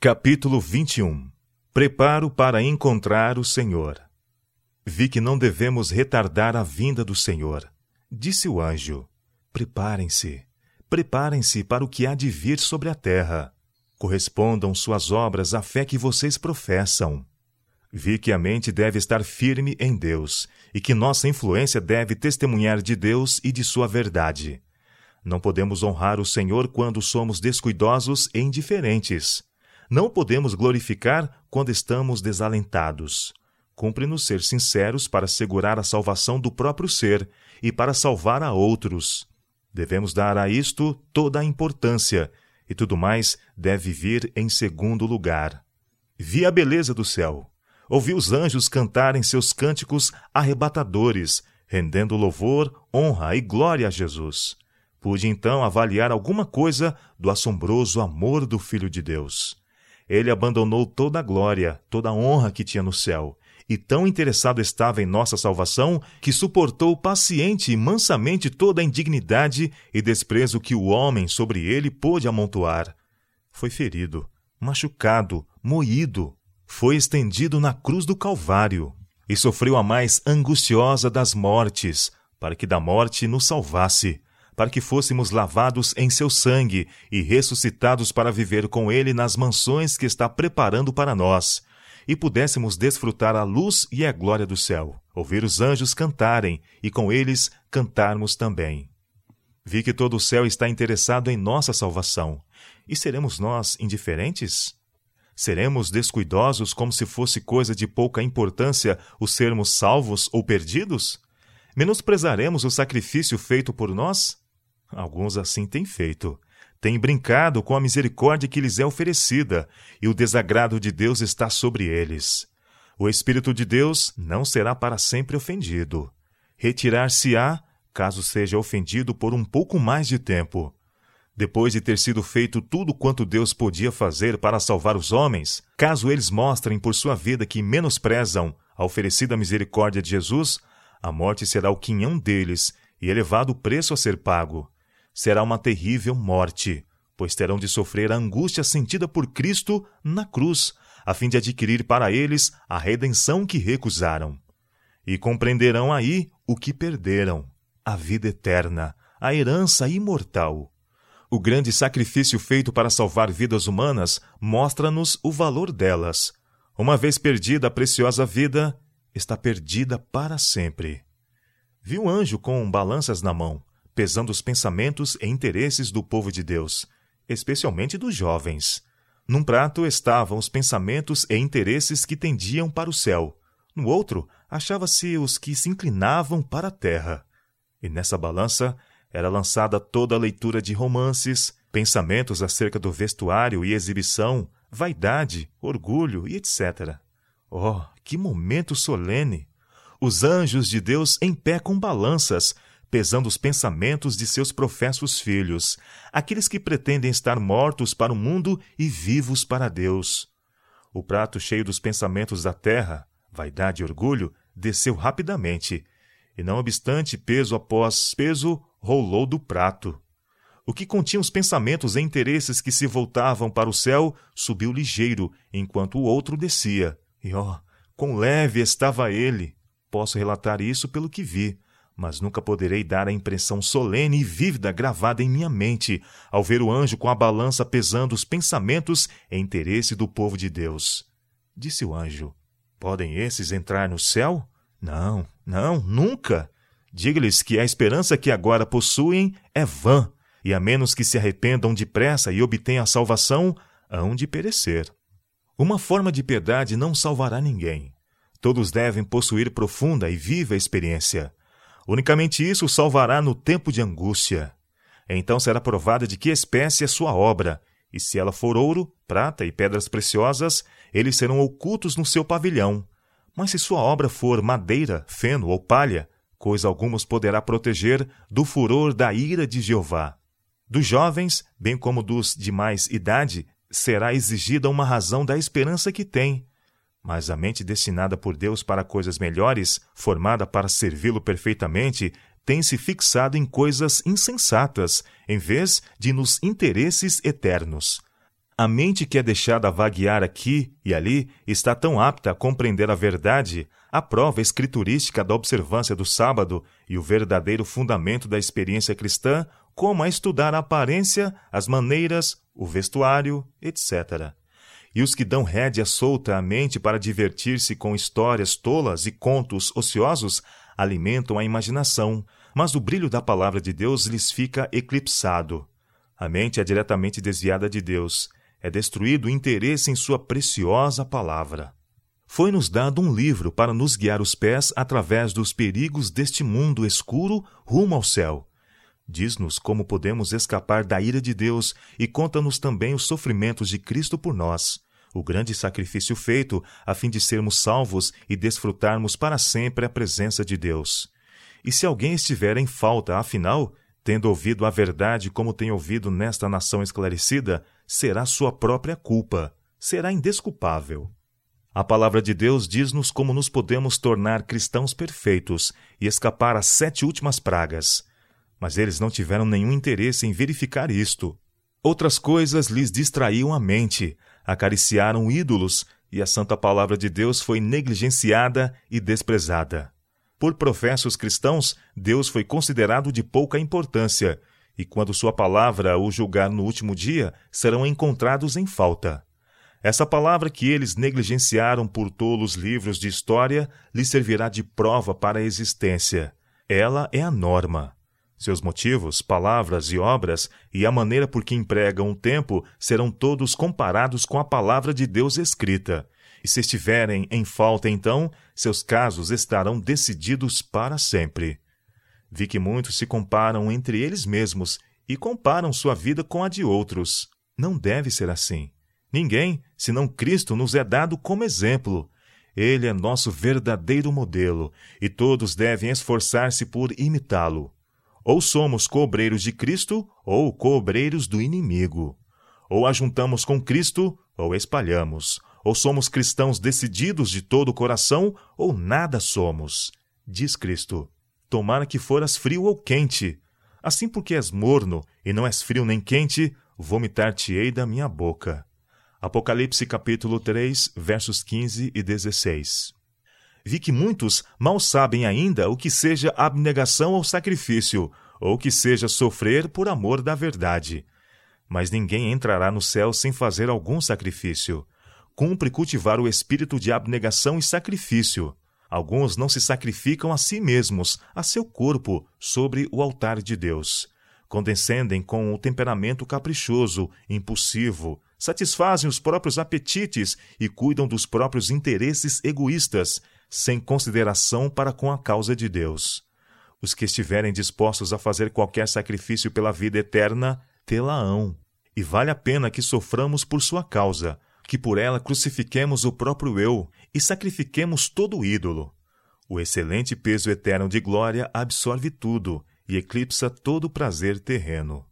Capítulo 21. Preparo para encontrar o Senhor. Vi que não devemos retardar a vinda do Senhor. Disse o anjo: Preparem-se para o que há de vir sobre a terra. Correspondam suas obras à fé que vocês professam. Vi que a mente deve estar firme em Deus e que nossa influência deve testemunhar de Deus e de sua verdade. Não podemos honrar o Senhor quando somos descuidosos e indiferentes. Não podemos glorificar quando estamos desalentados. Cumpre-nos ser sinceros para assegurar a salvação do próprio ser e para salvar a outros. Devemos dar a isto toda a importância, e tudo mais deve vir em segundo lugar. Vi a beleza do céu. Ouvi os anjos cantarem seus cânticos arrebatadores, rendendo louvor, honra e glória a Jesus. Pude então avaliar alguma coisa do assombroso amor do Filho de Deus. Ele abandonou toda a glória, toda a honra que tinha no céu, e tão interessado estava em nossa salvação que suportou paciente e mansamente toda a indignidade e desprezo que o homem sobre ele pôde amontoar. Foi ferido, machucado, moído, foi estendido na cruz do Calvário e sofreu a mais angustiosa das mortes, para que da morte nos salvasse, para que fôssemos lavados em seu sangue e ressuscitados para viver com ele nas mansões que está preparando para nós, e pudéssemos desfrutar a luz e a glória do céu, ouvir os anjos cantarem e com eles cantarmos também. Vi que todo o céu está interessado em nossa salvação. E seremos nós indiferentes? Seremos descuidosos como se fosse coisa de pouca importância o sermos salvos ou perdidos? Menosprezaremos o sacrifício feito por nós? Alguns assim têm feito. Têm brincado com a misericórdia que lhes é oferecida, e o desagrado de Deus está sobre eles. O Espírito de Deus não será para sempre ofendido. Retirar-se-á, caso seja ofendido por um pouco mais de tempo. Depois de ter sido feito tudo quanto Deus podia fazer para salvar os homens, caso eles mostrem por sua vida que menosprezam a oferecida misericórdia de Jesus, a morte será o quinhão deles e elevado o preço a ser pago. Será uma terrível morte, pois terão de sofrer a angústia sentida por Cristo na cruz, a fim de adquirir para eles a redenção que recusaram. E compreenderão aí o que perderam, a vida eterna, a herança imortal. O grande sacrifício feito para salvar vidas humanas mostra-nos o valor delas. Uma vez perdida a preciosa vida, está perdida para sempre. Vi um anjo com balanças na mão, pesando os pensamentos e interesses do povo de Deus, especialmente dos jovens. Num prato estavam os pensamentos e interesses que tendiam para o céu. No outro, achava-se os que se inclinavam para a terra. E nessa balança era lançada toda a leitura de romances, pensamentos acerca do vestuário e exibição, vaidade, orgulho e etc. Oh, que momento solene! Os anjos de Deus em pé com balanças, pesando os pensamentos de seus professos filhos, aqueles que pretendem estar mortos para o mundo e vivos para Deus. O prato cheio dos pensamentos da terra, vaidade e orgulho, desceu rapidamente, e não obstante peso após peso, rolou do prato. O que continha os pensamentos e interesses que se voltavam para o céu subiu ligeiro, enquanto o outro descia. E, quão leve estava ele! Posso relatar isso pelo que vi, mas nunca poderei dar a impressão solene e vívida gravada em minha mente ao ver o anjo com a balança pesando os pensamentos e interesse do povo de Deus. Disse o anjo: Podem esses entrar no céu? Não, nunca! Diga-lhes que a esperança que agora possuem é vã, e a menos que se arrependam depressa e obtenham a salvação, hão de perecer. Uma forma de piedade não salvará ninguém. Todos devem possuir profunda e viva experiência. Unicamente isso os salvará no tempo de angústia. Então será provada de que espécie é sua obra, e se ela for ouro, prata e pedras preciosas, eles serão ocultos no seu pavilhão. Mas se sua obra for madeira, feno ou palha, coisa alguma os poderá proteger do furor da ira de Jeová. Dos jovens, bem como dos de mais idade, será exigida uma razão da esperança que têm. Mas a mente destinada por Deus para coisas melhores, formada para servi-lo perfeitamente, tem-se fixado em coisas insensatas, em vez de nos interesses eternos. A mente que é deixada vaguear aqui e ali está tão apta a compreender a verdade, a prova escriturística da observância do sábado e o verdadeiro fundamento da experiência cristã, como a estudar a aparência, as maneiras, o vestuário, etc. E os que dão rédea solta à mente para divertir-se com histórias tolas e contos ociosos alimentam a imaginação, mas o brilho da palavra de Deus lhes fica eclipsado. A mente é diretamente desviada de Deus. É destruído o interesse em sua preciosa palavra. Foi-nos dado um livro para nos guiar os pés através dos perigos deste mundo escuro rumo ao céu. Diz-nos como podemos escapar da ira de Deus e conta-nos também os sofrimentos de Cristo por nós, o grande sacrifício feito a fim de sermos salvos e desfrutarmos para sempre a presença de Deus. E se alguém estiver em falta, afinal, tendo ouvido a verdade como tem ouvido nesta nação esclarecida, será sua própria culpa, será indesculpável. A palavra de Deus diz-nos como nos podemos tornar cristãos perfeitos e escapar às 7 últimas pragas. Mas eles não tiveram nenhum interesse em verificar isto. Outras coisas lhes distraíam a mente, acariciaram ídolos, e a santa palavra de Deus foi negligenciada e desprezada. Por professos cristãos, Deus foi considerado de pouca importância, e quando sua palavra o julgar no último dia, serão encontrados em falta. Essa palavra que eles negligenciaram por tolos livros de história lhes servirá de prova para a existência. Ela é a norma. Seus motivos, palavras e obras, e a maneira por que empregam o tempo, serão todos comparados com a palavra de Deus escrita. E se estiverem em falta, então, seus casos estarão decididos para sempre. Vi que muitos se comparam entre eles mesmos e comparam sua vida com a de outros. Não deve ser assim. Ninguém, senão Cristo, nos é dado como exemplo. Ele é nosso verdadeiro modelo, e todos devem esforçar-se por imitá-lo. Ou somos co-obreiros de Cristo, ou co-obreiros do inimigo. Ou ajuntamos com Cristo, ou espalhamos. Ou somos cristãos decididos de todo o coração, ou nada somos. Diz Cristo: tomara que foras frio ou quente. Assim porque és morno, e não és frio nem quente, vomitar-te-ei da minha boca. Apocalipse capítulo 3, versos 15 e 16. Vi que muitos mal sabem ainda o que seja abnegação ou sacrifício, ou que seja sofrer por amor da verdade. Mas ninguém entrará no céu sem fazer algum sacrifício. Cumpre cultivar o espírito de abnegação e sacrifício. Alguns não se sacrificam a si mesmos, a seu corpo, sobre o altar de Deus. Condescendem com o temperamento caprichoso, impulsivo, satisfazem os próprios apetites e cuidam dos próprios interesses egoístas, sem consideração para com a causa de Deus. Os que estiverem dispostos a fazer qualquer sacrifício pela vida eterna, tê-la-ão. E vale a pena que soframos por sua causa, que por ela crucifiquemos o próprio eu e sacrifiquemos todo o ídolo. O excelente peso eterno de glória absorve tudo e eclipsa todo o prazer terreno.